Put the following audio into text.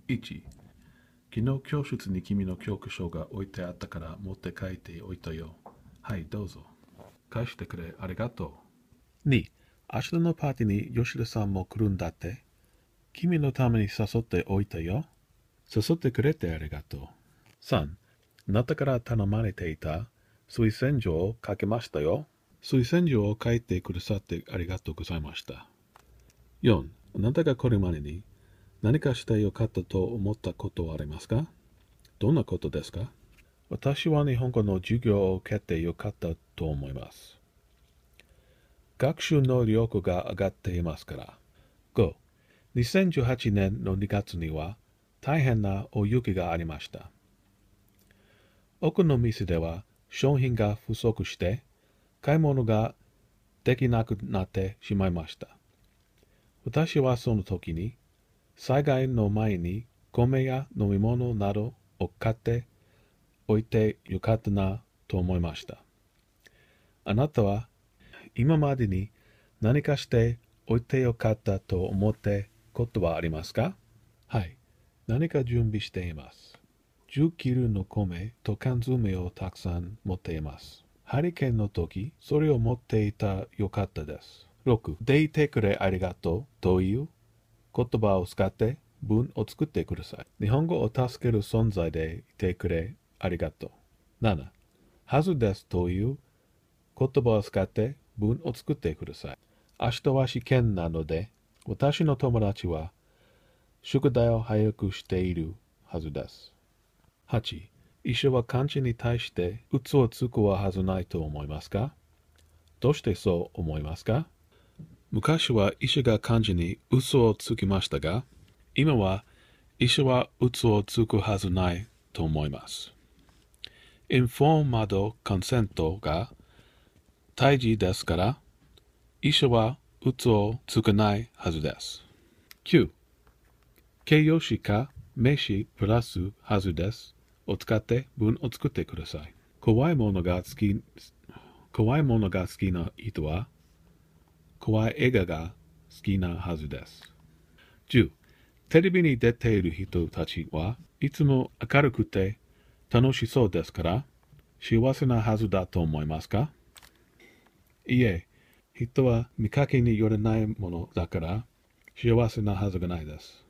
1、昨日教室に君の教科書が置いてあったから持って帰っておいたよ。はい、どうぞ。返してくれ、ありがと 2、明日のパーティーに吉田さんも来るんだって。君のために誘っておいたよ。誘ってくれてありがとう。3、あなたから頼まれていた推薦状を書きましたよ。推薦状を書いてくださってありがとうございました。4、あなたがこれまでに何かしてよかったと思ったことはありますか？どんなことですか？私は日本語の授業を受けてよかったと思います。学習能力が上がっていますから。5、2018年の2月には大変な大雪がありました。多くの店では商品が不足して買い物ができなくなってしまいました。私はその時に災害の前に米や飲み物などを買っておいてよかったなと思いました。あなたは今までに何かしておいてよかったと思ってことはありますか？はい。何か準備しています。10キロの米と缶詰をたくさん持っています。ハリケーンの時、それを持っていたよかったです。6、でいてくれありがとうという言葉を使って文を作ってください。日本語を助ける存在でいてくれありがとう。7、はずですという言葉を使って文を作ってください。明日は試験なので、私の友達は宿題を早くしているはずです。8、医者は漢字に対して嘘をつくはずないと思いますか？どうしてそう思いますか？昔は医者が漢字に嘘をつきましたが、今は医者は嘘をつくはずないと思います。インフォーマドコンセントが大事ですから、医者は嘘をつかないはずです。9、形容詞か名詞プラスはずですを使って文を作ってください。怖いものが好きな人は怖い映画が好きなはずです。10、テレビに出ている人たちはいつも明るくて楽しそうですから幸せなはずだと思いますか？いえ、人は見かけによらないものだから幸せなはずがないです。